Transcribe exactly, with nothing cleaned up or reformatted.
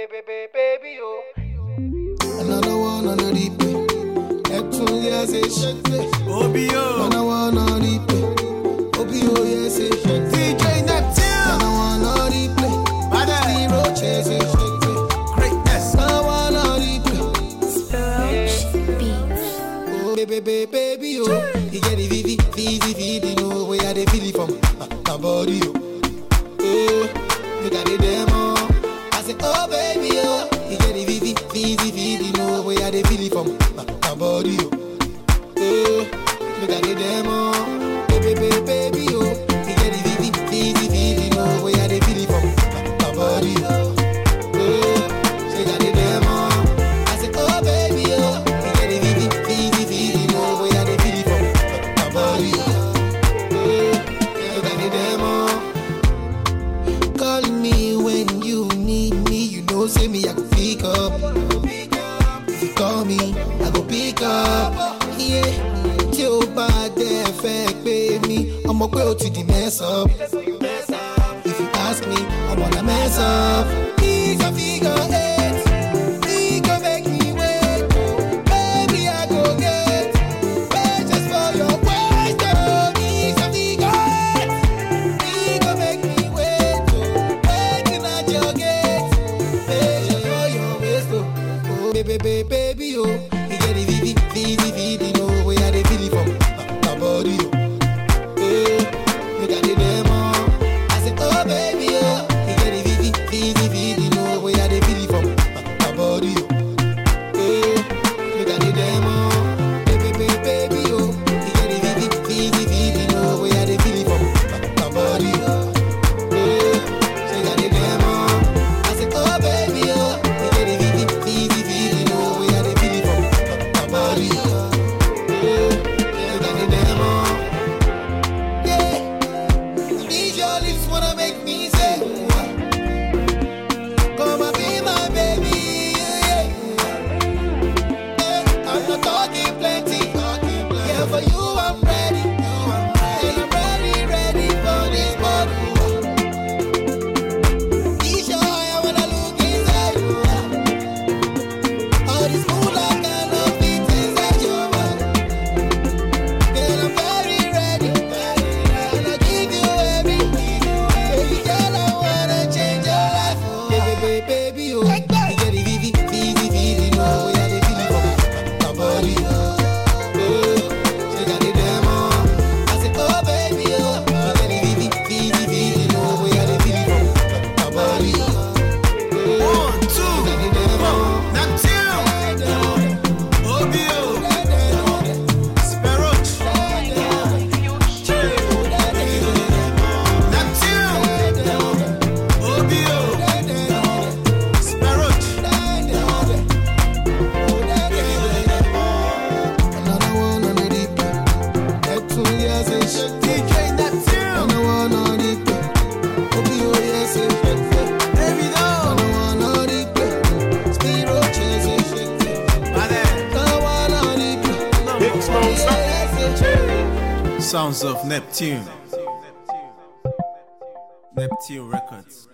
baby, oh. Another one on the replay. Neptune, yes, it's shake. O B O. Another one on the replay. O B O, yes, it's shake. D J Neptune. Another one on the replay. Bada. Zero chase, it's shake. Greatness. Another one on the replay. Spiroach Beats. Oh, baby, baby, baby, oh. You get the V V, V V, V V, know where I dey feel it from. My body, oh. Oh, you got the demo. I say, oh, baby, oh. You get the V V, V V, V V, know where I dey feel it from. My body, oh. Oh, you got the demo. Baby, baby, baby, oh. You get the V V, V V, V V, know where I dey feel it from. My body, oh. Oh, you got the demo. I say, oh, baby, oh. You get the V V, V V, V V, know where I dey feel it from. My body, oh. Oh, you got the demo. Call me when you need me. You know, say me, I go pick up. If you call me, I go pick up. Yeah, tí o bá dẹ̀ fẹ́ pé mi, ọmọ pé o ti di mess up. If you ask me, I wanna mess up. He's a figure eight. He go make me wait. Baby, I go get wait just for your question. He's a figure eight. He go make me wait. Waiting at your gate. Wait just for your waist. Oh, baby, baby, baby, oh. You get the V V, V V, V V, know where I dey feel it from. My body, oh. Oh, you got the demo. I say, oh, baby, oh. You get the V V, V V, V V, know where I dey feel it from. My body, oh. Oh, you got the demo. Baby, baby, baby, oh. You get the V V, V V, V V, know where I dey feel it from. My body, oh. Oh, you got the demo. I say, oh, baby, oh. You get the V V, V V, V V, know where I dey feel it from. My body, oh. Oh, you got the demo. Yeah, these your lips wanna make me say, come and be my baby. Yeah, yeah. I'm not talking plenty. Yeah, for you I'm ready. And I'm ready, ready for this body. These your eye, I wanna look inside you. All this mood I cannot fit inside your mind. Girl, I'm very ready. And I'll give you everything. Baby girl, I wanna change your life. Baby, baby, baby, oh. You get the V V, V V, V V, know where I dey feel it from. My body, oh. Oh, she got the demo. I say, oh, baby, oh. You get the V V, V V, V V, know where I dey feel it from. My body, oh. One, two. You got the demo. Neptune. O B O. Spiroach. Neptune. O B O. Spiroach. Another one on the replay. Neptune, yes, it's shake. D J Neptune. Another one on the replay. O B O, yes, it's shake. Baby, no. Another one on the replay. Spiroach, yes, it's shake. Bada. Another one on the replay. Big Smoke. Yes, it's shake. Sounds of Neptune. Neptune Records.